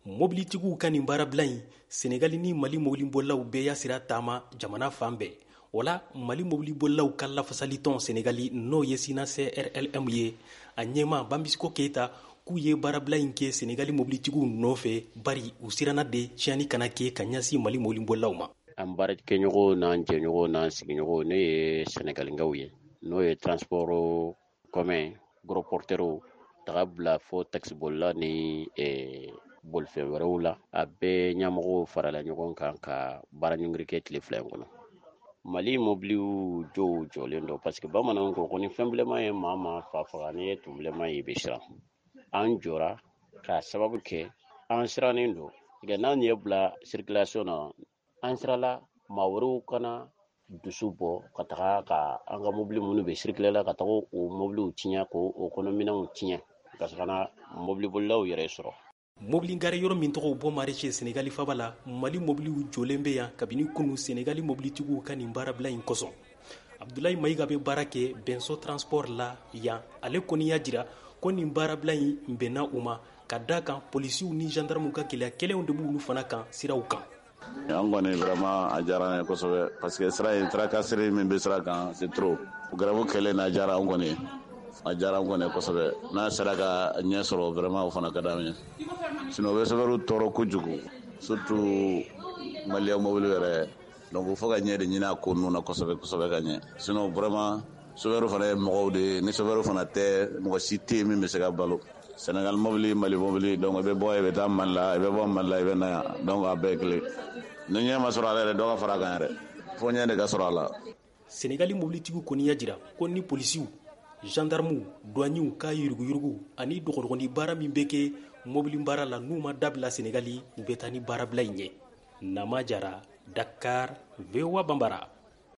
mobilitigiw ka nin baarabila in Senegali ni Mali mobilibolilaw bɛɛ y'a sira taama jamana fan bɛɛ. Wala Mali mobilibolilaw ka lafasali tɔn Senegali n'o ye Sina CRLM ye a ɲɛma Bambisiko Keita k'u ye baarabila in kɛ Senegali mobilitigiw nɔfɛ bari u siranna de tiɲɛni kana kɛ ka ɲɛsin Mali mobilibolilaw ma. An baarakɛɲɔgɔnw n'an jɛɲɔgɔnw n'an sigiɲɔgɔnw ne ye Senegalinkaw ye n'o ye transport commun gros porteurs taga bila fo taxibolila ni bolifɛn wɛrɛw la a bɛɛ ɲɛmɔgɔw farala ɲɔgɔn kan ka baara ɲɔngiri kɛ tile 2 in kɔnɔ. Mali mobiliw jow jɔlen don parce que bamananw ko ni fɛn bilenman ye maa ma fa faga ni ye tun bilenman ye i bɛ siran. An jɔra k'a sababu kɛ an sirannen don n'an ye bila circulation na an sirala maa wɛrɛw kana dusu bɔ ka taga ka an ka mobili minnu bɛ circuler la ka taga o mobiliw tiɲɛ k'o kɔnɔminɛnw tiɲɛ ka se ka na mobilibolilaw yɛrɛ sɔrɔ. Mobili gare yɔrɔ min tɔgɔ bɔ maraîcher Senegali faba la Mali mobiliw jɔlen bɛ yan kabini kunu Senegali mobilitigiw ka nin baarabila in kosɔn. Abdoulaye Maïga bɛ baara kɛ Benso Transport la yan ale kɔni y'a jira ko nin baarabila in bɛnna u ma ka da kan polisiw ni gendarmew ka kɛlɛ kɛlɛw de b'olu fana kan siraw kan. An kɔni vraiment a diyara an ye kosɛbɛ parce que sira in tracasserie min bɛ sira kan c'est trop. Grève kɛlɛ n'a diyara an kɔni a diyara an kɔni kosɛbɛ n'a sera ka ɲɛ sɔrɔ vraiment o fana ka d'an ye. Sinon o bɛ chauffeur tɔɔrɔ kojugu surtout malien mobile yɛrɛ donc fo ka ɲɛ de ɲini a ko ninnu na kosɛbɛ kosɛbɛ ka ɲɛ sinon vraiment chauffeur fana ye mɔgɔw de ye ni chauffeur fana tɛ mɔgɔ si tɛ yen min bɛ se ka balo. Sénégal mobile Mali mobile donc i bɛ bɔ i bɛ taa Mali la i bɛ bɔ Mali la i bɛ na yan donc a bɛɛ ye kelen ni ɲɛ ma sɔrɔ a la yɛrɛ dɔ ka fara a kan yɛrɛ fo ɲɛ de ka sɔrɔ a la. Senegali mobilitigiw kɔni y'a jira ko ni polisiw gendarmew douaniers ka yuruguyurugu ani dɔgɔdɔgɔni baara min bɛ kɛ mobili baara la n'u ma dabila Senegali u bɛ taa ni baarabila in ɲɛ. Nama Jara, Dakar, VOA Bambara.